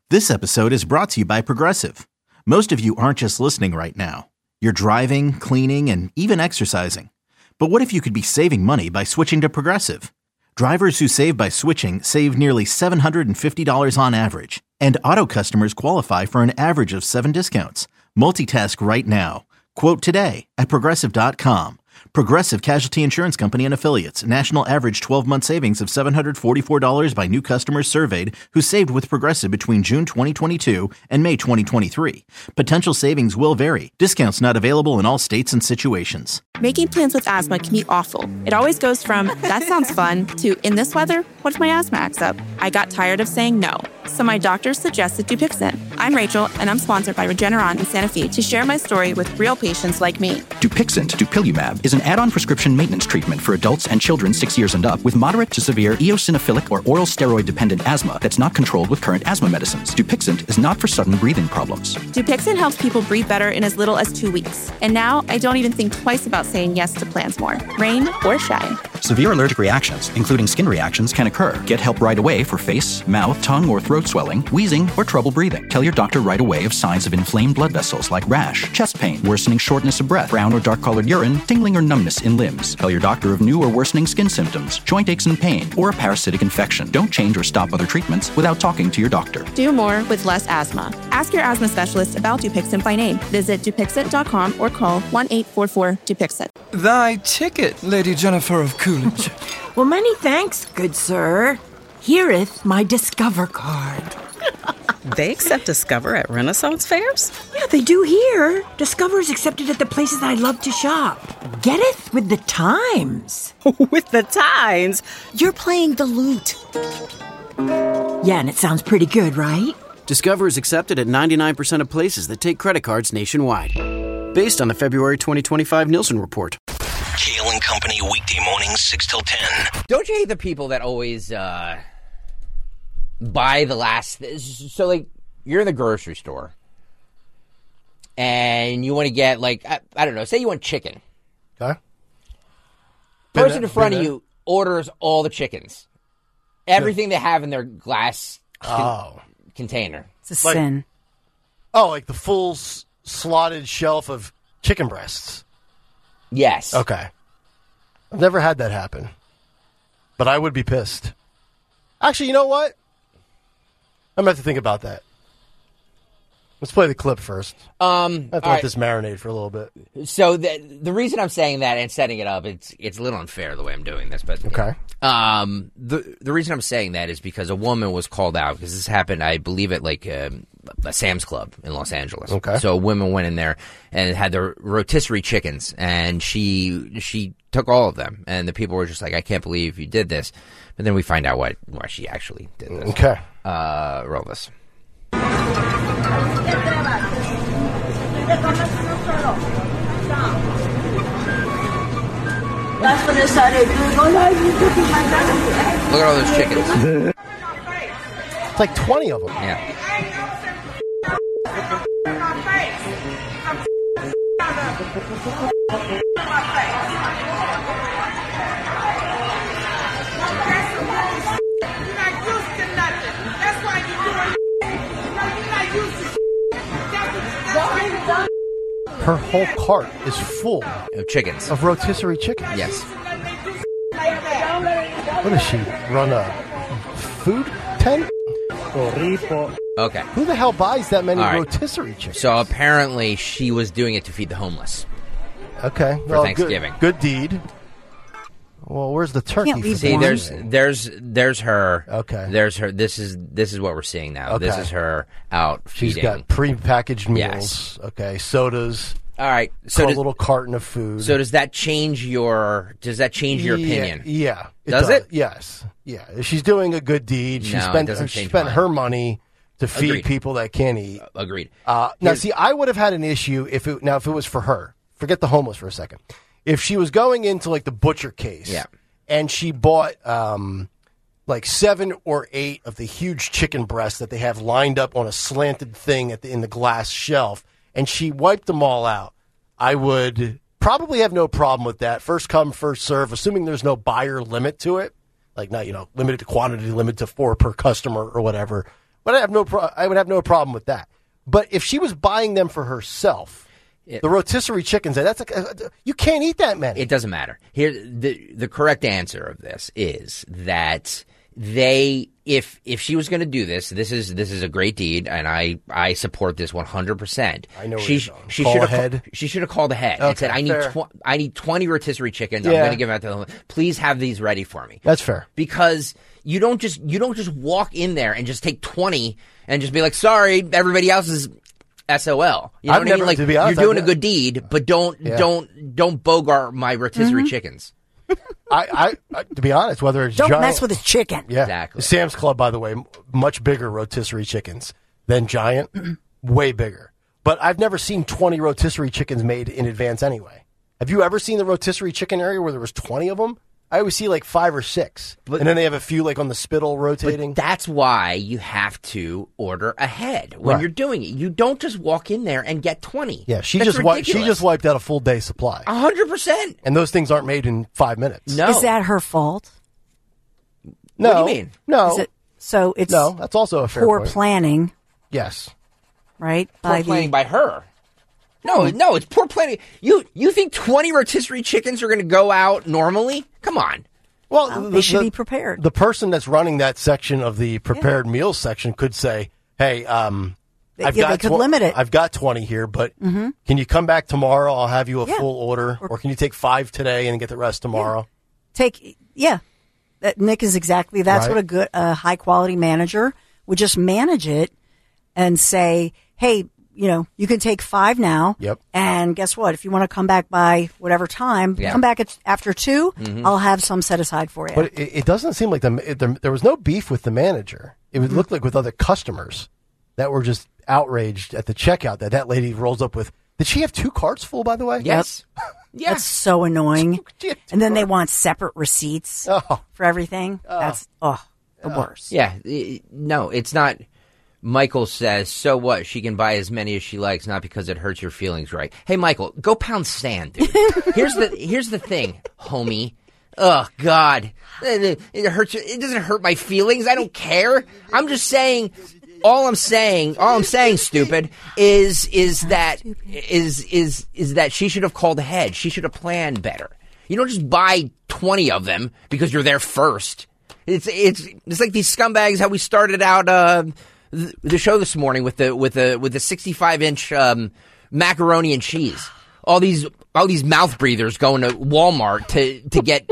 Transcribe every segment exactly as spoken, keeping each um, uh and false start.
This episode is brought to you by Progressive. Most of you aren't just listening right now. You're driving, cleaning, and even exercising. But what if you could be saving money by switching to Progressive? Drivers who save by switching save nearly seven hundred fifty dollars on average. And auto customers qualify for an average of seven discounts. Multitask right now. Quote today at Progressive dot com. Progressive Casualty Insurance Company and Affiliates. National average twelve-month savings of seven hundred forty-four dollars by new customers surveyed who saved with Progressive between June twenty twenty-two and May twenty twenty-three. Potential savings will vary. Discounts not available in all states and situations. Making plans with asthma can be awful. It always goes from, that sounds fun, to, in this weather, what if my asthma acts up? I got tired of saying no. So my doctor suggested Dupixent. I'm Rachel, and I'm sponsored by Regeneron in Santa Fe to share my story with real patients like me. Dupixent, dupilumab, is an add-on prescription maintenance treatment for adults and children six years and up with moderate to severe eosinophilic or oral steroid-dependent asthma that's not controlled with current asthma medicines. Dupixent is not for sudden breathing problems. Dupixent helps people breathe better in as little as two weeks. And now I don't even think twice about saying yes to plans more, rain or shine. Severe allergic reactions, including skin reactions, can occur. Get help right away for face, mouth, tongue, or throat swelling, wheezing, or trouble breathing. Tell your doctor right away of signs of inflamed blood vessels like rash, chest pain, worsening shortness of breath, brown or dark-colored urine, tingling or numbness in limbs. Tell your doctor of new or worsening skin symptoms, joint aches and pain, or a parasitic infection. Don't change or stop other treatments without talking to your doctor. Do more with less asthma. Ask your asthma specialist about Dupixent by name. Visit Dupixent dot com or call one eight four four Dupixent. Thy ticket, Lady Jennifer of Coolidge. Well, many thanks, good sir. Here'th my Discover card. They accept Discover at Renaissance fairs? Yeah, they do here. Discover's accepted at the places I love to shop. Getteth with the times. With the times? You're playing the lute. Yeah, and it sounds pretty good, right? Discover is accepted at ninety-nine percent of places that take credit cards nationwide. Based on the February twenty twenty-five Nielsen report. Kale and Company weekday mornings, six till ten. Don't you hate the people that always uh, buy the last... Th- so, like, you're in the grocery store, and you want to get, like, I, I don't know, say you want chicken. Okay. Person in front of you orders all the chickens. Everything they have in their glass con- oh. container. It's a like, sin. Oh, like the full s- slotted shelf of chicken breasts. Yes. Okay. I've never had that happen. But I would be pissed. Actually, you know what? I'm going to have to think about that. Let's play the clip first. Um, I have to let right. this marinate for a little bit. So the the reason I'm saying that and setting it up, it's it's a little unfair the way I'm doing this, but okay. Um, the the reason I'm saying that is because a woman was called out because this happened, I believe, at like a, a Sam's Club in Los Angeles. Okay. So a woman went in there and had their rotisserie chickens, and she she took all of them, and the people were just like, "I can't believe you did this," but then we find out why why she actually did this. Okay. Uh, roll this. Look at all those chickens. It's like twenty of them. Yeah. Her whole cart is full of chickens. Of rotisserie chickens. Yes. What does she run a food tent? Okay. Who the hell buys that many right. rotisserie chickens? So apparently she was doing it to feed the homeless. Okay. For well, Thanksgiving. Good, good deed. Well, where's the turkey? See, there's, there's, there's her. Okay. There's her. This is, this is what we're seeing now. Okay. This is her out feeding. She's got pre-packaged meals. Yes. Okay. Sodas. All right. So a does, little carton of food. So does that change your? Does that change your yeah, opinion? Yeah. It does, does it? Yes. Yeah. If she's doing a good deed, she no, spent it doesn't she change spent mine. her money to feed Agreed. people that can't eat. Uh, agreed. Uh, now, see, I would have had an issue if it now if it was for her. Forget the homeless for a second. If she was going into like the butcher case, yeah. and she bought um, like seven or eight of the huge chicken breasts that they have lined up on a slanted thing at the, in the glass shelf, and she wiped them all out, I would probably have no problem with that. First come, first serve, assuming there's no buyer limit to it, like not, you know, limited to quantity, limited to four per customer or whatever. But I have no pro- I would have no problem with that. But if she was buying them for herself, it, the rotisserie chickens, that's a, you can't eat that many. It doesn't matter. Here, the the correct answer of this is that they, if if she was going to do this, this is this is a great deed, and I, I support this one hundred percent. I know where she, you're going. She Call should ahead. Have, she should have called ahead okay, and said, I need tw- I need twenty rotisserie chickens. Yeah. I'm going to give them out to them. Please have these ready for me. That's fair. Because you don't just you don't just walk in there and just take twenty and just be like, sorry, everybody else is S O L. You know I've what never, I mean? Like, to be honest, you're doing I've a good deed, but don't yeah. don't don't bogart my rotisserie Mm-hmm. chickens. I, I, I, to be honest, whether it's Don't Giant, mess with his chicken. Yeah, Exactly. Sam's Club, by the way, m- much bigger rotisserie chickens than Giant, way bigger. But I've never seen twenty rotisserie chickens made in advance anyway. Have you ever seen the rotisserie chicken area where there was twenty of them? I always see like five or six, But- and then they have a few like on the spittle rotating. But that's why you have to order ahead when Right. you're doing it. You don't just walk in there and get twenty. yeah, she That's just wiped. She ridiculous. just wiped out a full day supply, A hundred percent. and those things aren't made in five minutes. No. Is that her fault? no, What do you mean? No, Is it, so it's no, that's also a fair poor point. planning, Yes, right? poor By planning the, by her? No, no, it's poor planning. You you think twenty rotisserie chickens are going to go out normally? Come on. well, Well, the- they should the- be prepared. The person that's running that section of the prepared meals section could say, "Hey, um, They- I've yeah, got they could limit it. I've got twenty here, but Mhm. can you come back tomorrow? I'll have you a Yeah. full order, Or- or can you take five today and get the rest tomorrow?" Take yeah, that Nick is exactly that's Right. what a good a high quality manager would just manage it and say, hey, you know, you can take five now. Yep. And guess what? If you want to come back by whatever time, Yeah. come back at, after two. Mhm. I'll have some set aside for you. But it, it doesn't seem like the, it, there, there was no beef with the manager. It would Mm-hmm. look like with other customers that were just outraged at the checkout that that lady rolls up with. Did she have two carts full, by the way? Yes. Yeah. That's so annoying. She had two And then they carts. want separate receipts Oh. for everything. That's oh the worst. Yeah. i- No, it's not. Michael says, so what? She can buy as many as she likes, not because it hurts your feelings, right? Hey, Michael, go pound sand, dude. here's the here's the thing, homie. Oh God, it, it hurts. It doesn't hurt my feelings. I don't care. I'm just saying. All I'm saying, all I'm saying, stupid, is is that is is is that she should have called ahead. She should have planned better. You don't just buy twenty of them because you're there first. It's it's it's like these scumbags. How we started out uh, th- the show this morning with the with the with the sixty-five inch um, macaroni and cheese. All these all these mouth breathers going to Walmart to to get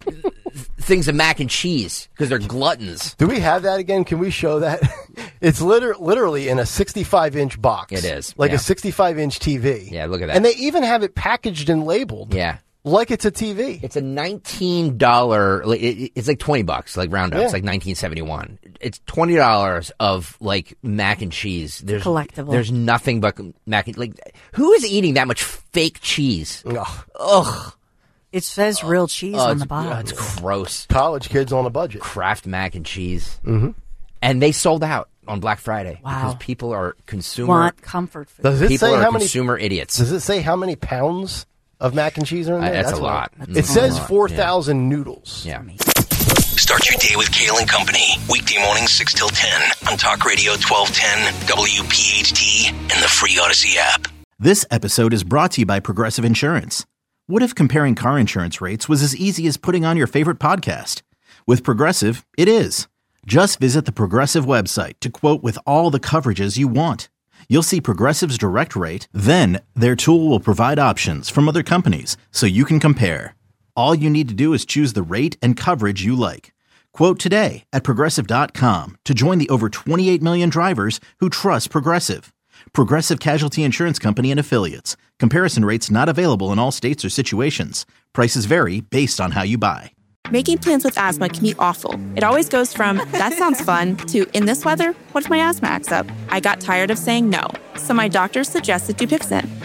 things of mac and cheese because they're gluttons. Do we have that again? Can we show that? It's liter- literally in a sixty-five inch box. It is, like yeah. a sixty-five inch T V. Yeah, look at that. And they even have it packaged and labeled. Yeah. Like it's a T V. It's a nineteen dollar. It's like twenty bucks, like round up. Yeah. It's like nineteen seventy one. It's twenty dollars of like mac and cheese. There's Collectible. There's nothing but mac and like. Who is eating that much fake cheese? Ugh. Ugh. It says real cheese Oh, on it's, the bottom. oh, it's gross. College kids on a budget. Kraft mac and cheese. Mm-hmm. And they sold out on Black Friday Wow. because people are consumer. Want comfort food. Does it people say are how many consumer idiots. Does it say how many pounds of mac and cheese are in Uh, there? that's a what I- lot. It That's a says lot, four thousand noodles. Yeah. Start your day with Kale and Company. Weekday mornings six till ten on Talk Radio twelve ten, W P H T, and the free Odyssey app. This episode is brought to you by Progressive Insurance. What if comparing car insurance rates was as easy as putting on your favorite podcast? With Progressive, it is. Just visit the Progressive website to quote with all the coverages you want. You'll see Progressive's direct rate, then their tool will provide options from other companies so you can compare. All you need to do is choose the rate and coverage you like. Quote today at Progressive dot com to join the over twenty-eight million drivers who trust Progressive. Progressive Casualty Insurance Company and Affiliates. Comparison rates not available in all states or situations. Prices vary based on how you buy. Making plans with asthma can be awful. It always goes from, that sounds fun, to, in this weather, what if my asthma acts up? I got tired of saying no. So my doctor suggested Dupixent.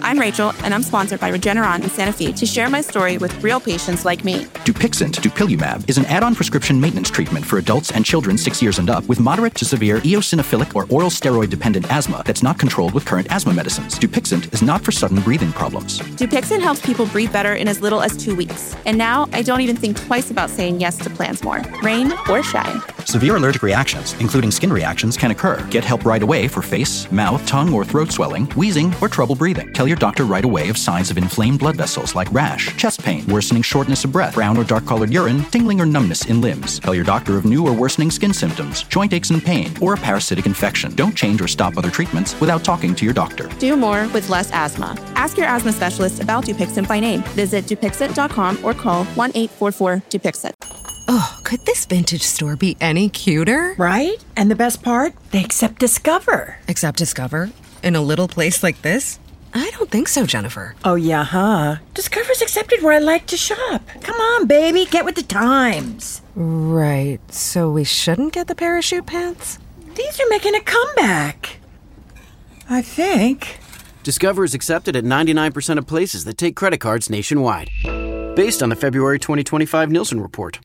I'm Rachel, and I'm sponsored by Regeneron in Santa Fe to share my story with real patients like me. Dupixent, dupilumab, is an add-on prescription maintenance treatment for adults and children six years and up with moderate to severe eosinophilic or oral steroid-dependent asthma that's not controlled with current asthma medicines. Dupixent is not for sudden breathing problems. Dupixent helps people breathe better in as little as two weeks. And now I don't even think twice about saying yes to plans more, rain or shine. Severe allergic reactions, including skin reactions, can occur. Get help right away for face, mouth, tongue, or throat swelling, wheezing, or trouble breathing. Tell your doctor right away of signs of inflamed blood vessels like rash, chest pain, worsening shortness of breath, brown or dark-colored urine, tingling or numbness in limbs. Tell your doctor of new or worsening skin symptoms, joint aches and pain, or a parasitic infection. Don't change or stop other treatments without talking to your doctor. Do more with less asthma. Ask your asthma specialist about Dupixent by name. Visit Dupixent dot com or call one eight four four Dupixent. Oh, could this vintage store be any cuter? Right? And the best part? They accept Discover. Accept Discover? In a little place like this? I don't think so, Jennifer. Oh, yeah, huh? Discover's accepted where I like to shop. Come on, baby, get with the times. Right, so we shouldn't get the parachute pants? These are making a comeback. I think. Discover is accepted at ninety-nine percent of places that take credit cards nationwide. Based on the February twenty twenty-five Nielsen report.